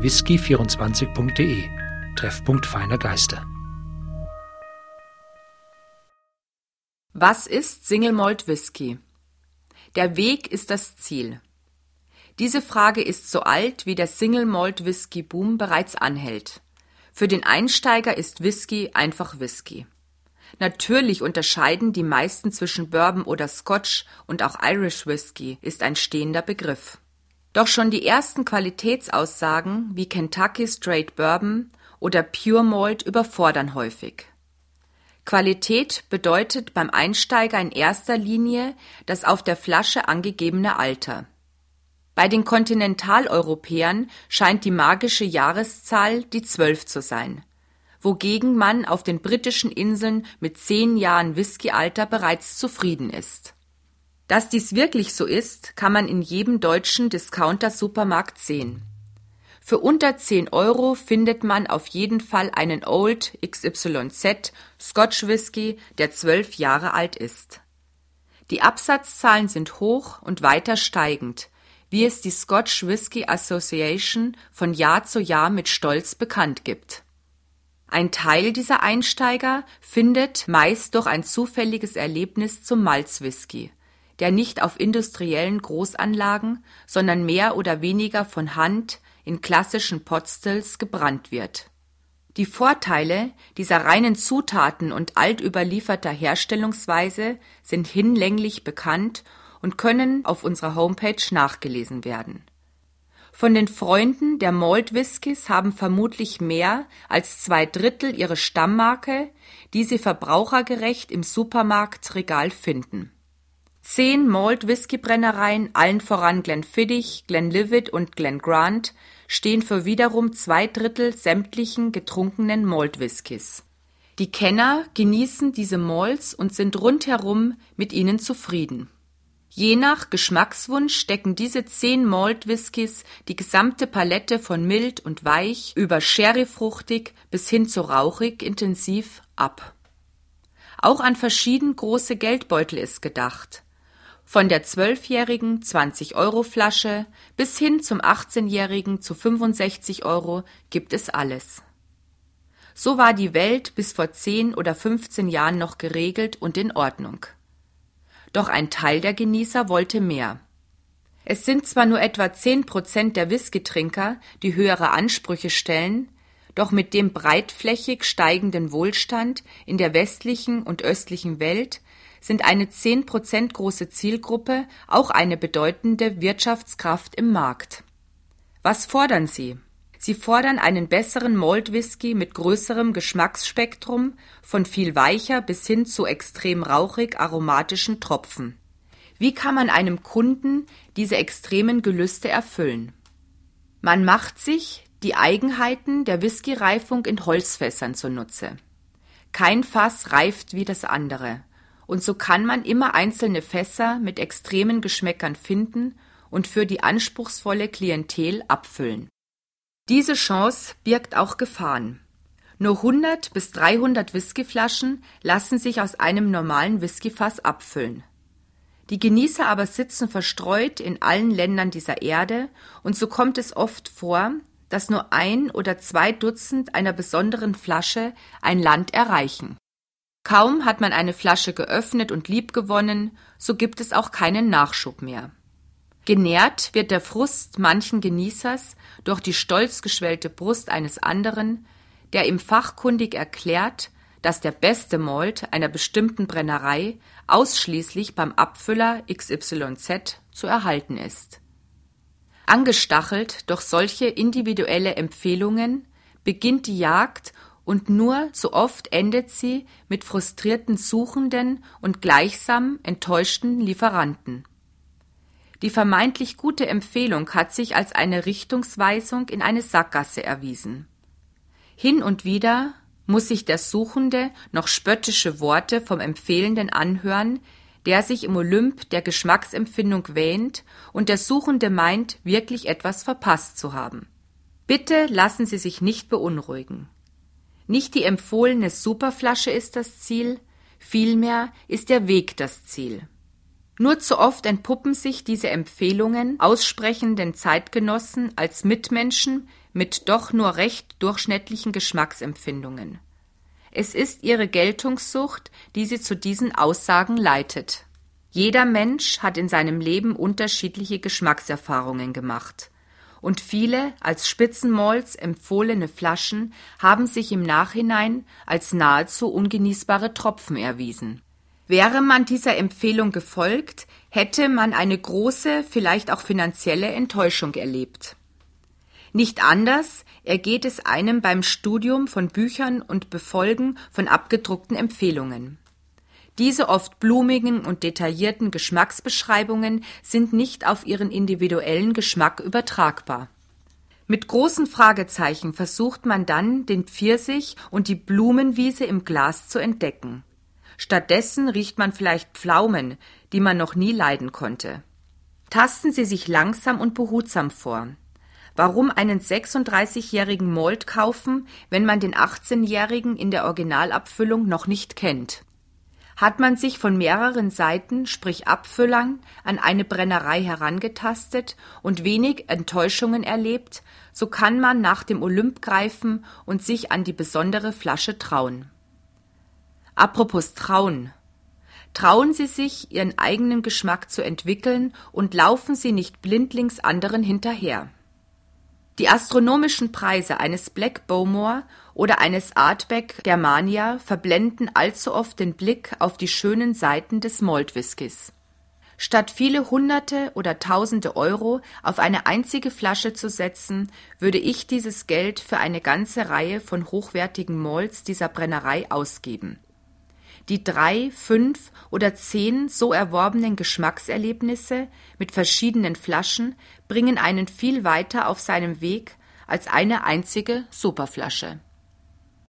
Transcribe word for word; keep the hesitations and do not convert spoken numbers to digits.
whisky vierundzwanzig punkt de, Treffpunkt feiner Geister. Was ist Single Malt Whisky? Der Weg ist das Ziel. Diese Frage ist so alt, wie der Single Malt Whisky Boom bereits anhält. Für den Einsteiger ist Whisky einfach Whisky. Natürlich unterscheiden die meisten zwischen Bourbon oder Scotch und auch Irish Whisky ist ein stehender Begriff. Doch schon die ersten Qualitätsaussagen wie Kentucky Straight Bourbon oder Pure Malt überfordern häufig. Qualität bedeutet beim Einsteiger in erster Linie das auf der Flasche angegebene Alter. Bei den Kontinentaleuropäern scheint die magische Jahreszahl die zwölf zu sein, wogegen man auf den britischen Inseln mit zehn Jahren Whiskyalter bereits zufrieden ist. Dass dies wirklich so ist, kann man in jedem deutschen Discounter-Supermarkt sehen. Für unter zehn Euro findet man auf jeden Fall einen Old X Y Z Scotch Whisky, der zwölf Jahre alt ist. Die Absatzzahlen sind hoch und weiter steigend, wie es die Scotch Whisky Association von Jahr zu Jahr mit Stolz bekannt gibt. Ein Teil dieser Einsteiger findet meist durch ein zufälliges Erlebnis zum Malzwhisky, der nicht auf industriellen Großanlagen, sondern mehr oder weniger von Hand in klassischen Potstills gebrannt wird. Die Vorteile dieser reinen Zutaten und altüberlieferter Herstellungsweise sind hinlänglich bekannt und können auf unserer Homepage nachgelesen werden. Von den Freunden der Malt Whiskys haben vermutlich mehr als zwei Drittel ihre Stammmarke, die sie verbrauchergerecht im Supermarktregal finden. Zehn Malt Whisky Brennereien, allen voran Glenfiddich, Glenlivet und Glengrant, stehen für wiederum zwei Drittel sämtlichen getrunkenen Malt Whiskys. Die Kenner genießen diese Malts und sind rundherum mit ihnen zufrieden. Je nach Geschmackswunsch decken diese zehn Malt Whiskys die gesamte Palette von mild und weich über sherryfruchtig bis hin zu rauchig intensiv ab. Auch an verschieden große Geldbeutel ist gedacht. Von der zwölfjährigen zwanzig Euro Flasche bis hin zum achtzehnjährigen zu fünfundsechzig Euro gibt es alles. So war die Welt bis vor zehn oder fünfzehn Jahren noch geregelt und in Ordnung. Doch ein Teil der Genießer wollte mehr. Es sind zwar nur etwa zehn Prozent der Whiskytrinker, die höhere Ansprüche stellen, doch mit dem breitflächig steigenden Wohlstand in der westlichen und östlichen Welt sind eine zehn Prozent große Zielgruppe auch eine bedeutende Wirtschaftskraft im Markt. Was fordern sie? Sie fordern einen besseren Malt Whisky mit größerem Geschmacksspektrum, von viel weicher bis hin zu extrem rauchig aromatischen Tropfen. Wie kann man einem Kunden diese extremen Gelüste erfüllen? Man macht sich die Eigenheiten der Whiskyreifung in Holzfässern zunutze. Kein Fass reift wie das andere, und so kann man immer einzelne Fässer mit extremen Geschmäckern finden und für die anspruchsvolle Klientel abfüllen. Diese Chance birgt auch Gefahren. Nur hundert bis dreihundert Whiskyflaschen lassen sich aus einem normalen Whiskyfass abfüllen. Die Genießer aber sitzen verstreut in allen Ländern dieser Erde, und so kommt es oft vor, dass nur ein oder zwei Dutzend einer besonderen Flasche ein Land erreichen. Kaum hat man eine Flasche geöffnet und liebgewonnen, so gibt es auch keinen Nachschub mehr. Genährt wird der Frust manchen Genießers durch die stolz geschwellte Brust eines anderen, der ihm fachkundig erklärt, dass der beste Malt einer bestimmten Brennerei ausschließlich beim Abfüller X Y Z zu erhalten ist. Angestachelt durch solche individuelle Empfehlungen beginnt die Jagd, und nur so oft endet sie mit frustrierten Suchenden und gleichsam enttäuschten Lieferanten. Die vermeintlich gute Empfehlung hat sich als eine Richtungsweisung in eine Sackgasse erwiesen. Hin und wieder muss sich der Suchende noch spöttische Worte vom Empfehlenden anhören, der sich im Olymp der Geschmacksempfindung wähnt und der Suchende meint, wirklich etwas verpasst zu haben. Bitte lassen Sie sich nicht beunruhigen. Nicht die empfohlene Superflasche ist das Ziel, vielmehr ist der Weg das Ziel. Nur zu oft entpuppen sich diese Empfehlungen aussprechenden Zeitgenossen als Mitmenschen mit doch nur recht durchschnittlichen Geschmacksempfindungen. Es ist ihre Geltungssucht, die sie zu diesen Aussagen leitet. Jeder Mensch hat in seinem Leben unterschiedliche Geschmackserfahrungen gemacht. Und viele als Spitzenmalts empfohlene Flaschen haben sich im Nachhinein als nahezu ungenießbare Tropfen erwiesen. Wäre man dieser Empfehlung gefolgt, hätte man eine große, vielleicht auch finanzielle Enttäuschung erlebt. Nicht anders ergeht es einem beim Studium von Büchern und Befolgen von abgedruckten Empfehlungen. Diese oft blumigen und detaillierten Geschmacksbeschreibungen sind nicht auf ihren individuellen Geschmack übertragbar. Mit großen Fragezeichen versucht man dann, den Pfirsich und die Blumenwiese im Glas zu entdecken. Stattdessen riecht man vielleicht Pflaumen, die man noch nie leiden konnte. Tasten Sie sich langsam und behutsam vor. Warum einen sechsunddreißigjährigen Malt kaufen, wenn man den achtzehnjährigen in der Originalabfüllung noch nicht kennt? Hat man sich von mehreren Seiten, sprich Abfüllern, an eine Brennerei herangetastet und wenig Enttäuschungen erlebt, so kann man nach dem Olymp greifen und sich an die besondere Flasche trauen. Apropos trauen. Trauen Sie sich, Ihren eigenen Geschmack zu entwickeln und laufen Sie nicht blindlings anderen hinterher. Die astronomischen Preise eines Black Bowmore oder eines Ardbeg Germania verblenden allzu oft den Blick auf die schönen Seiten des Malt-Whiskys. Statt viele Hunderte oder Tausende Euro auf eine einzige Flasche zu setzen, würde ich dieses Geld für eine ganze Reihe von hochwertigen Malts dieser Brennerei ausgeben. Die drei, fünf oder zehn so erworbenen Geschmackserlebnisse mit verschiedenen Flaschen bringen einen viel weiter auf seinem Weg als eine einzige Superflasche.